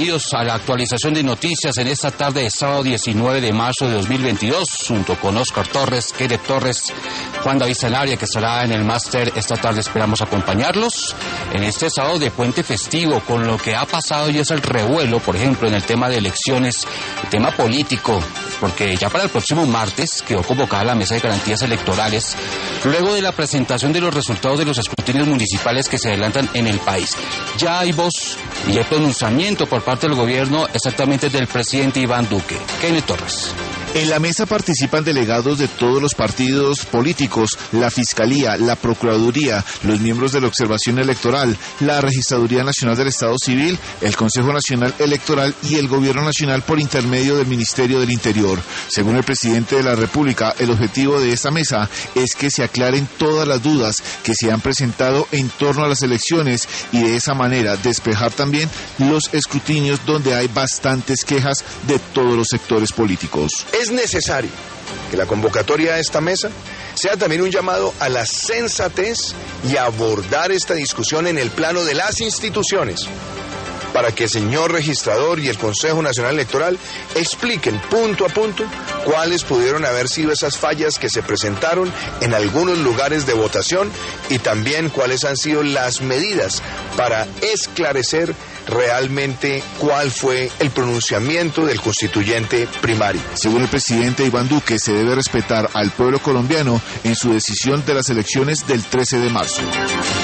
Bienvenidos a la actualización de noticias en esta tarde de sábado 19 de marzo de 2022, junto con Oscar Torres, Kenneth Torres, Juan David Salaria, que estará en el máster. Esta tarde esperamos acompañarlos en este sábado de puente festivo, con lo que ha pasado y es el revuelo, por ejemplo, en el tema de elecciones, el tema político, porque ya para el próximo martes quedó convocada la Mesa de Garantías Electorales, luego de la presentación de los resultados de los escrutinios municipales que se adelantan en el país. Ya hay voz y hay pronunciamiento por parte del gobierno, exactamente del presidente Iván Duque. Kenneth Torres. En la mesa participan delegados de todos los partidos políticos, la Fiscalía, la Procuraduría, los miembros de la Observación Electoral, la Registraduría Nacional del Estado Civil, el Consejo Nacional Electoral y el Gobierno Nacional por intermedio del Ministerio del Interior. Según el presidente de la República, el objetivo de esta mesa es que se aclaren todas las dudas que se han presentado en torno a las elecciones y de esa manera despejar también los escrutinios donde hay bastantes quejas de todos los sectores políticos. Es necesario que la convocatoria a esta mesa sea también un llamado a la sensatez y a abordar esta discusión en el plano de las instituciones, para que el señor registrador y el Consejo Nacional Electoral expliquen punto a punto cuáles pudieron haber sido esas fallas que se presentaron en algunos lugares de votación y también cuáles han sido las medidas para esclarecer realmente cuál fue el pronunciamiento del constituyente primario. Según el presidente Iván Duque, se debe respetar al pueblo colombiano en su decisión de las elecciones del 13 de marzo.